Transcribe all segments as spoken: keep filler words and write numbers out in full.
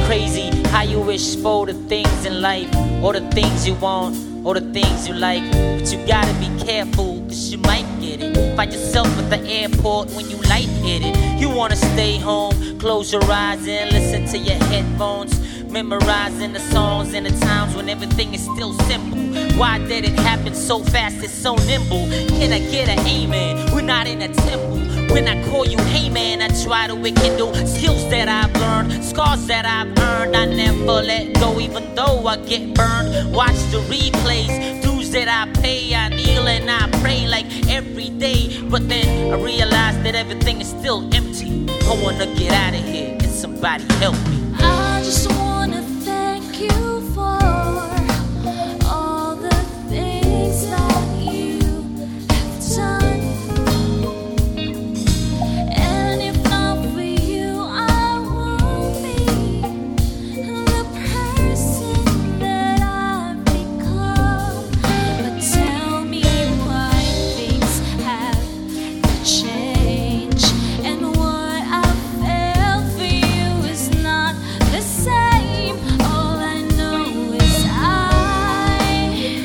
crazy how you wish for the things in life, or the things you want, or the things you like. But you gotta be careful, cause you might get it. Find yourself at the airport when you lightheaded. You wanna stay home, close your eyes and listen to your headphones, memorizing the songs and the times when everything is still simple. Why did it happen so fast, it's so nimble? Can I get an amen? We're not in a temple. When I call you hey man, I try to rekindle skills that I've learned, scars that I've earned. I never let go even though I get burned. Watch the replays, dues that I pay. I kneel and I pray like every day. But then I realize that everything is still empty. I wanna get out of here, can somebody help me? I just wanna thank you for all the things that you have done. And if not for you, I won't be the person that I've become. But tell me why things have changed, and what I felt for you is not the same. All I know is I.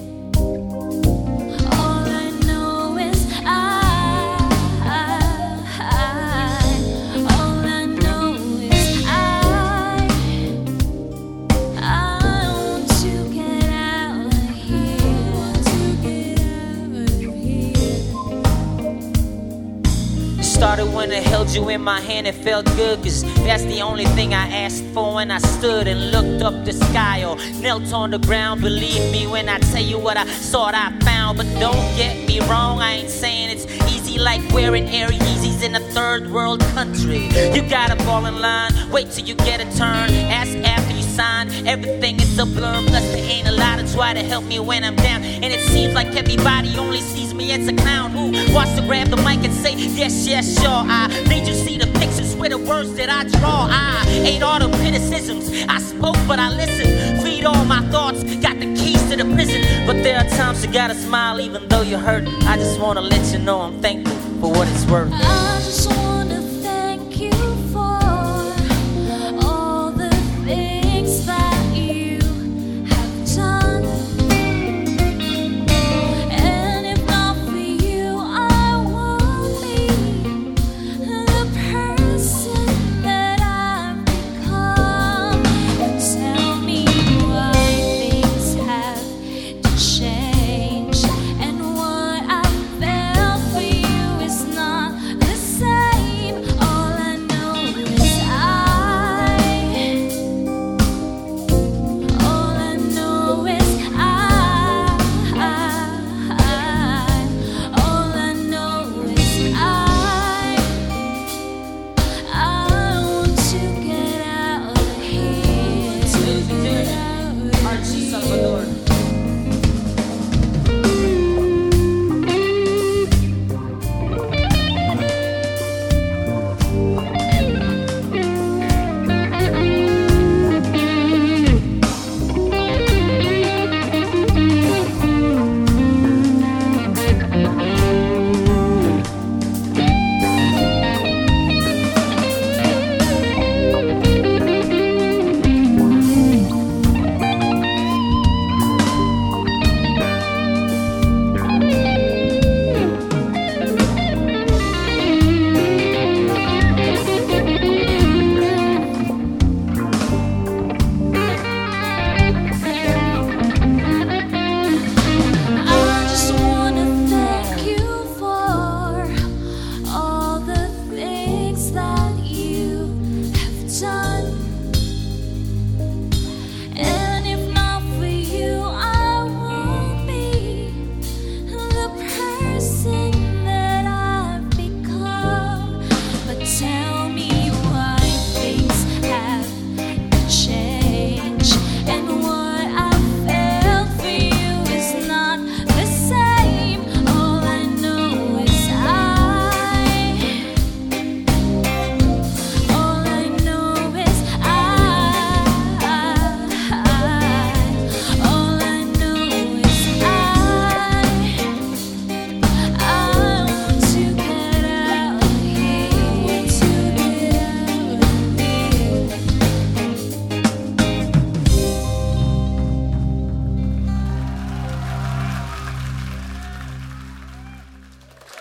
All I know is I. All I know is I. I want to get out of here. Want to get out of here. Started when I held you in my hand, it felt good, cause that's the only thing I asked for. And I stood and looked up the sky or knelt on the ground. Believe me when I tell you what I thought I found. But don't get me wrong, I ain't saying it's easy like wearing Air Yeezys in a third world country. You gotta fall in line, wait till you get a turn, ask after you sign. Everything is a blur, plus there ain't a lot to try to help me when I'm down. And it seems like everybody only sees me as a clown who wants to grab the mic and say yes, yes, sure. I made you see the pictures with the words that I draw. I ate all the criticisms, I spoke but I listened, freed all my thoughts, got the keys to the prison. But there are times you gotta smile even though you're hurt. I just wanna let you know I'm thankful for what it's worth. I just want